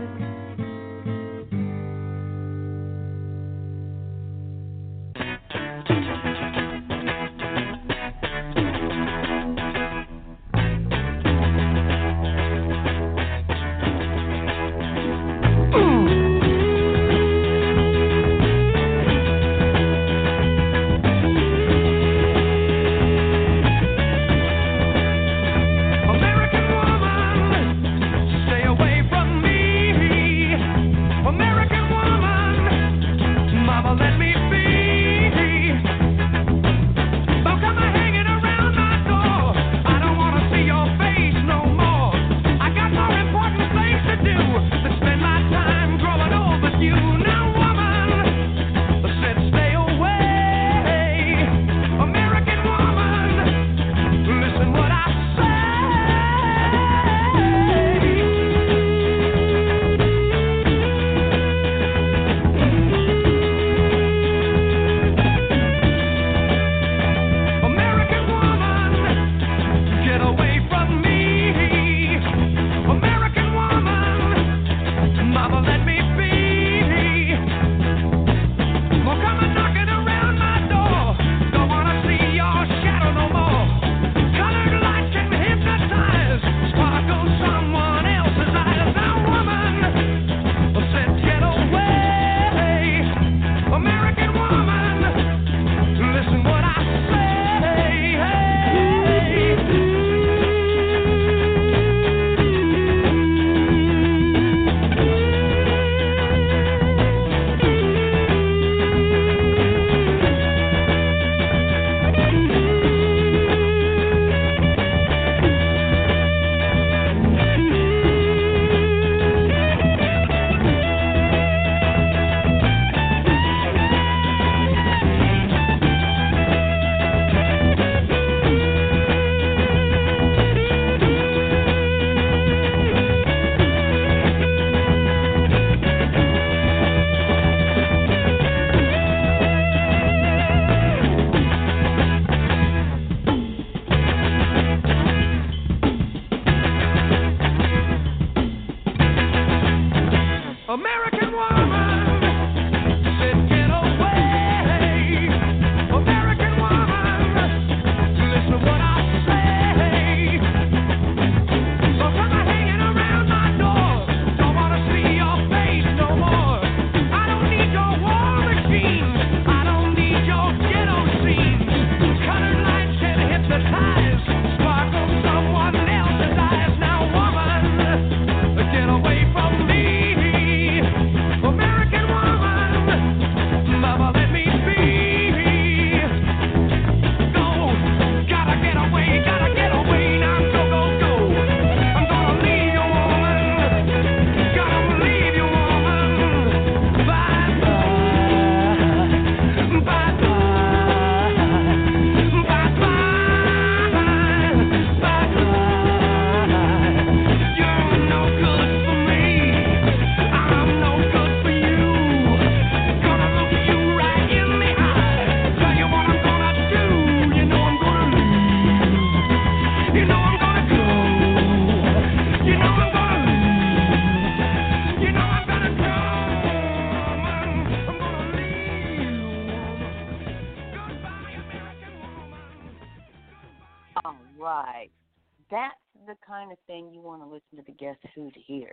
kind of thing you want to listen to the Guess Who to hear.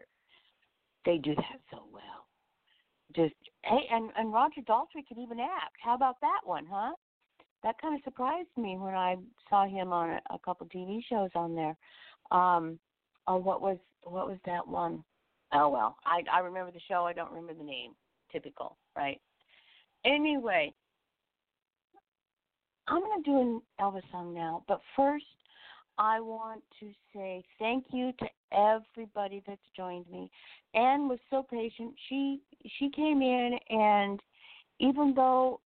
They do that so well. Just hey, and Roger Daltrey could even act. How about that one, huh? That kind of surprised me when I saw him on a couple TV shows on there. Oh, what was that one? Oh well, I remember the show. I don't remember the name. Typical, right? Anyway, I'm going to do an Elvis song now, but first I want to say thank you to everybody that's joined me. Anne was so patient. She came in, and even though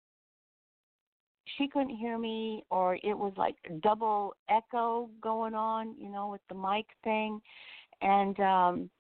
she couldn't hear me, or it was like double echo going on, with the mic thing, and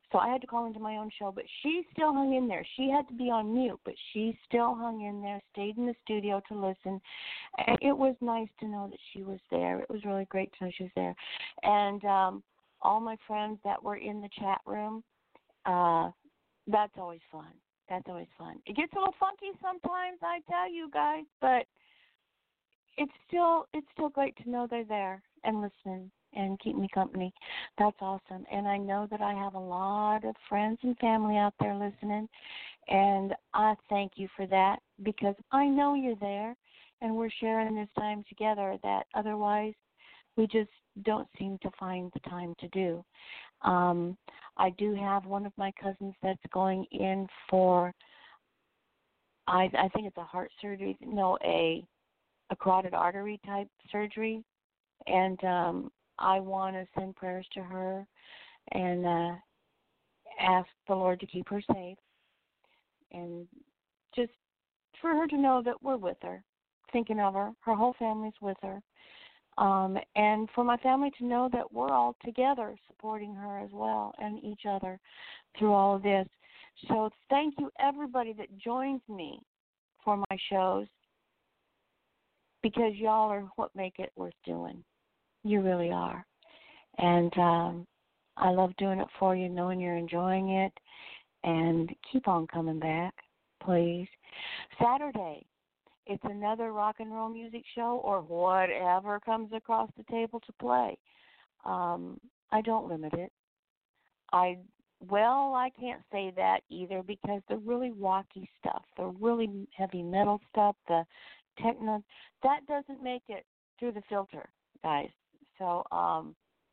So I had to call into my own show, but she still hung in there. She had to be on mute, but she still hung in there, stayed in the studio to listen. And it was nice to know that she was there. It was really great to know she was there. And all my friends that were in the chat room, that's always fun. That's always fun. It gets a little funky sometimes, I tell you guys, but it's still great to know they're there and listening and keep me company. That's awesome. And I know that I have a lot of friends and family out there listening, and I thank you for that because I know you're there and we're sharing this time together that otherwise we just don't seem to find the time to do. I do have one of my cousins that's going in for, I think it's a heart surgery, a carotid artery type surgery, and I want to send prayers to her and ask the Lord to keep her safe and just for her to know that we're with her, thinking of her. Her whole family's with her. And for my family to know that we're all together supporting her as well and each other through all of this. So thank you, everybody that joins me for my shows, because y'all are what make it worth doing. You really are. And I love doing it for you, knowing you're enjoying it. And keep on coming back, please. Saturday, it's another rock and roll music show or whatever comes across the table to play. I don't limit it. I can't say that either because the really wacky stuff, the really heavy metal stuff, the techno, that doesn't make it through the filter, guys. So I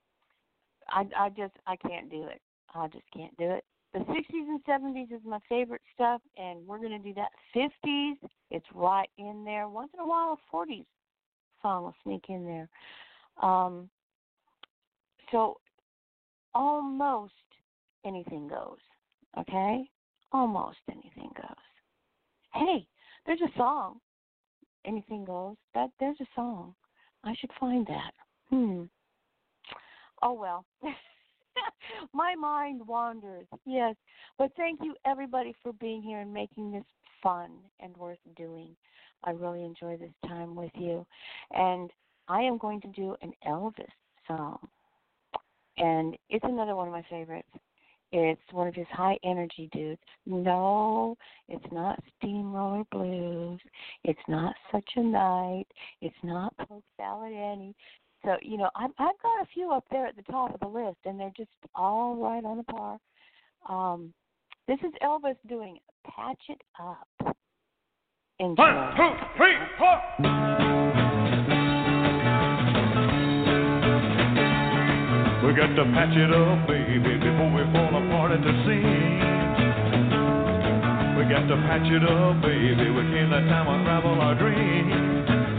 can't do it. I just can't do it. The 60s and 70s is my favorite stuff, and we're going to do that. 50s, it's right in there. Once in a while, a 40s song will sneak in there. So almost anything goes, okay? Almost anything goes. Hey, there's a song, Anything Goes. There's a song. I should find that. Oh, well. My mind wanders, yes. But thank you, everybody, for being here and making this fun and worth doing. I really enjoy this time with you. And I am going to do an Elvis song. And it's another one of my favorites. It's one of his high-energy dudes. No, it's not Steamroller Blues. It's not Such a Night. It's not Poke Salad Annie. So, I've got a few up there at the top of the list, and they're just all right on the par. This is Elvis doing Patch It Up. Enjoy. 1, 2, 3, 4. We got to patch it up, baby, before we fall apart at the seams. We got to patch it up, baby. We can't let time unravel our dreams.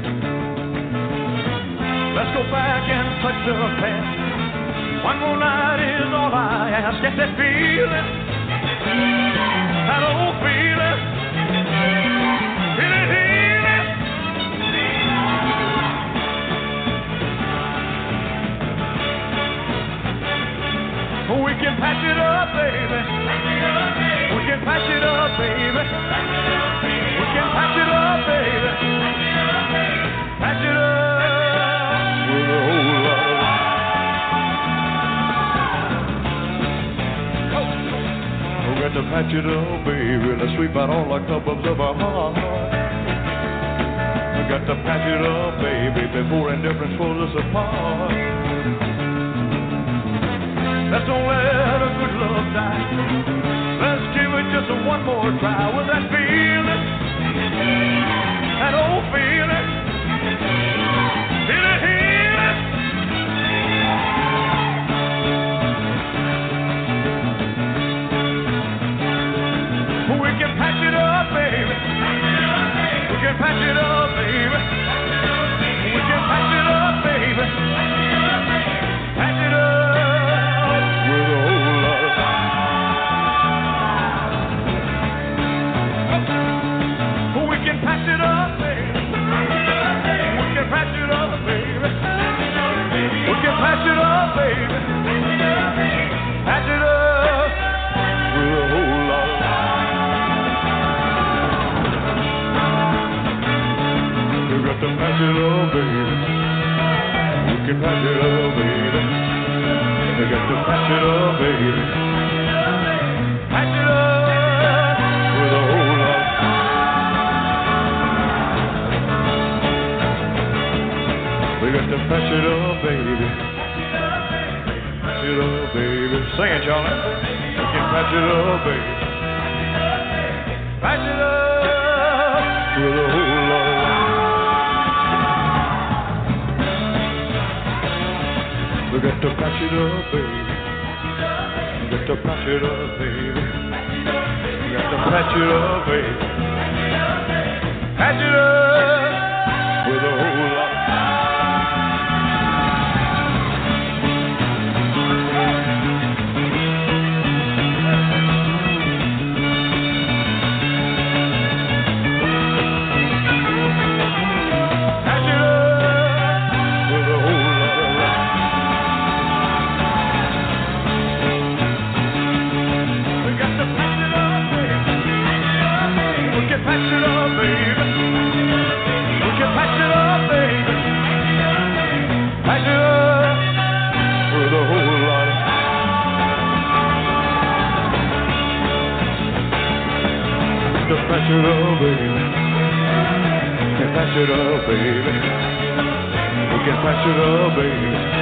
Let's go back and touch the past. One more night is all I ask. Get that feeling, that old feeling. Feel it healing. We can patch it up, baby. We can patch it up, baby. We can patch it up, baby. Patch it up. Got to patch it up, baby. Let's sweep out all the cobwebs of our heart. I got to patch it up, baby, before indifference pulls us apart. Let's don't let a good love die. Let's give it just one more try with that feeling, that old feeling. Feel it healing. We can patch it up, baby. We can patch it up, baby. We can patch it up, baby. Patch it up with a whole lot of baby. Patch it up with a whole lot. We got to patch it up, baby. Patch it up, baby. Sing it, Charlie. We can patch it up, baby. Patch it up with a whole lot. We got to patch it up, baby. We got to patch it up, baby. We got to patch it up, baby. Patch it up with a whole lot. Patch it up, baby. We can patch it up, baby. Patch it up with a whole lot of. To patch it up, baby. We can patch it up, baby. We can patch it up, baby.